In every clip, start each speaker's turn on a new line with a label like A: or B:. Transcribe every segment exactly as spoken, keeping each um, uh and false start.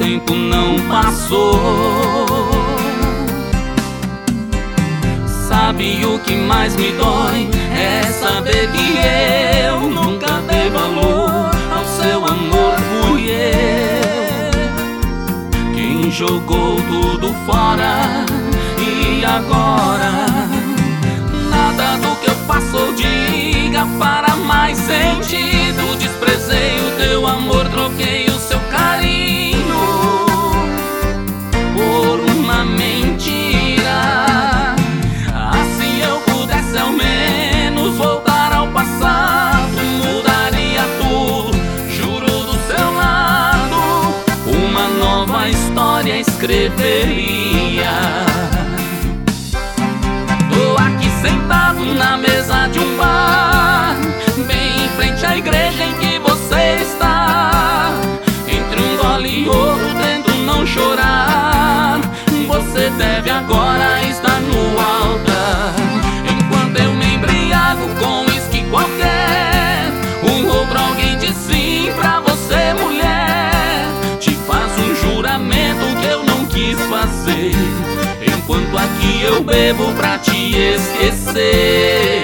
A: tempo não passou. Sabe o que mais me dói? É saber que eu nunca dei valor ao seu amor. Fui eu quem jogou tudo fora. E agora nada do que eu faço ou diga fará mais sentido. Desprezei o teu amor, troquei o seu carinho por uma mentira. Ah, se eu pudesse ao menos voltar ao passado, mudaria tudo, juro, do seu lado. Uma nova história escreveria. Tô aqui sentado na mesa de um bar, bem em frente à igreja em que você está. Entre um gole e outro tento não chorar. Você deve agora estar no altar. Enquanto eu me embriago com uísque qualquer, um outro alguém diz sim pra você, mulher. Te faço um juramento que eu não quis fazer, enquanto aqui eu bebo pra te esquecer.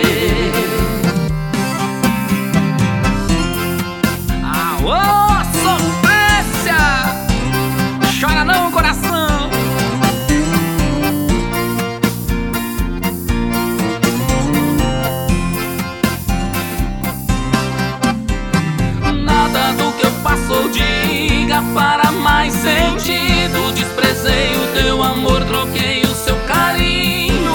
A: Alô, sofrência! Chora não, coração! Nada do que eu faço ou diga fará mais sentido. Desprezei o teu amor, troquei o seu carinho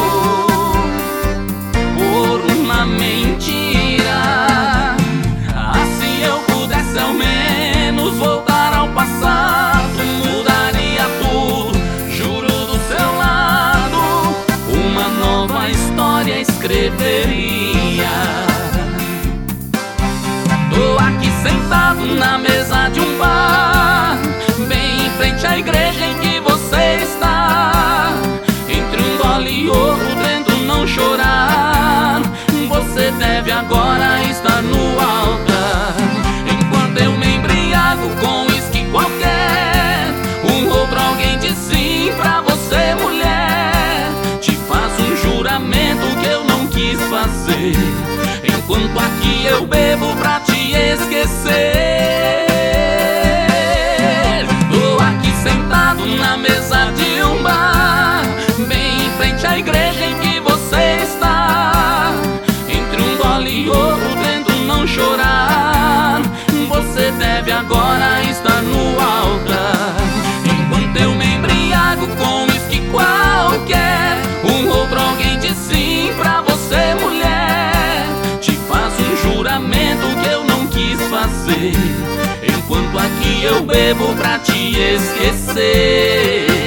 A: por uma mentira. Ah, se eu pudesse ao menos voltar ao passado, mudaria tudo, juro, do seu lado. Uma nova história escreveria. Tô aqui sentado na mesa de um bar, bem em frente à igreja em que você está. Entre um gole e outro tento não chorar. Você deve agora estar no altar. Enquanto eu me embriago com uísque qualquer, um outro alguém diz sim pra você, mulher. Te faço um juramento que eu não quis fazer, enquanto aqui eu bebo pra te esquecer. Tô aqui sentado na mesa de um bar, bem em frente à igreja em que você está. Entre um gole e outro tento não chorar. Você deve agora estar no altar. Enquanto eu me embriago com uísque qualquer, um outro alguém diz sim pra você, mulher. Te faço um juramento que eu não quis fazer, enquanto aqui eu bebo pra te esquecer.